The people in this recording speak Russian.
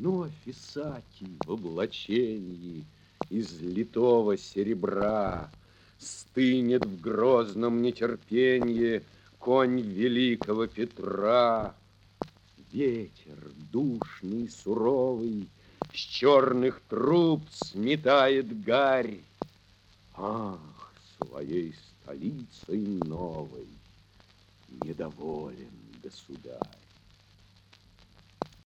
вновь Исаакий в облачении из литого серебра стынет в грозном нетерпенье конь великого Петра. Ветер душный, суровый, с черных труб сметает гарь. Ах, своей столицей новой недоволен государь.